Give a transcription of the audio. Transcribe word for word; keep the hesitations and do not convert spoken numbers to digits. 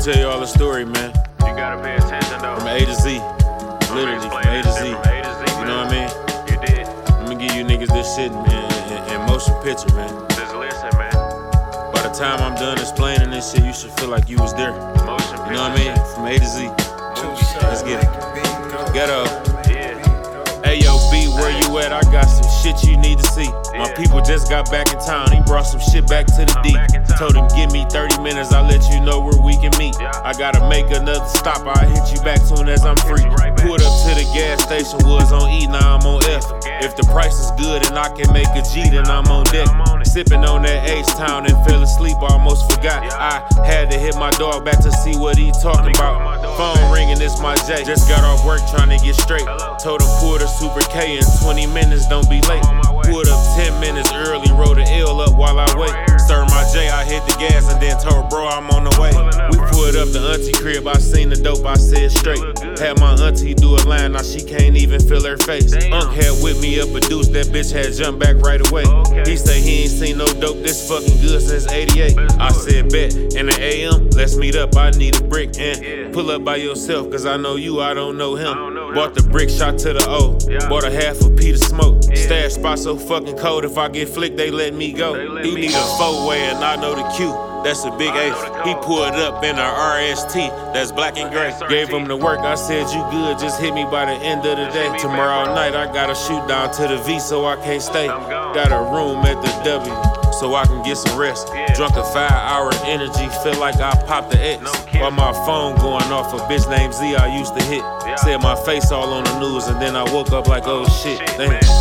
tell you all the story, man. You gotta pay attention though. From A to Z. Literally, from A to Z. From A to Z, you know what I mean? You did. I'm gonna give you niggas this shit in, in, in motion picture, man. Just listen, man. By the time I'm done explaining this shit, you should feel like you was there. Motion You know what I mean? From A to Z. Let's get it. Ghetto. Hey yo, B, where you at? I got some shit you need to see. My people just got back in town. He brought some shit back to the D. Told him give me thirty minutes, I'll let you know where we can meet. I gotta make another stop, I'll hit you back soon as I'm free. Pulled up to the gas station, was on E, now I'm on F. If the price is good and I can make a G, then I'm on deck. Sipping on that H-Town and fell asleep, almost forgot. I had to hit my dog back to see what he talking about. Phone ringing, it's my J. Just got off work trying to get straight. Told him pull the Super K in twenty minutes, don't be late. Pulled up ten minutes early, rolled the L up while I wait. Stirred my J, I hit the gas and then told bro I'm on the way. We pulled up the auntie crib, I seen the dope, I said straight. Had my auntie do a line, now she can't even feel her face. Unc had whipped me up a deuce, that bitch had jumped back right away. He say he ain't seen no dope this fucking good since eighty-eight. I said bet, in the A M, let's meet up, I need a brick. And pull up by yourself, cause I know you, I don't know him. Bought the brick, shot to the O. Bought a half a P to smoke. Stash spot so fucking cold, if I get flicked, they let me go. He need a four-way and I know the Q. That's a big ace. He pulled up in a R S T, that's black and gray. Gave him the work, I said you good, just hit me by the end of the day. Tomorrow night I gotta shoot down to the V so I can't stay. Got a room at the W so I can get some rest. Drunk a five hour energy, feel like I popped the X. While my phone going off, a bitch named Z I used to hit. Said my face all on the news and then I woke up like oh shit, damn.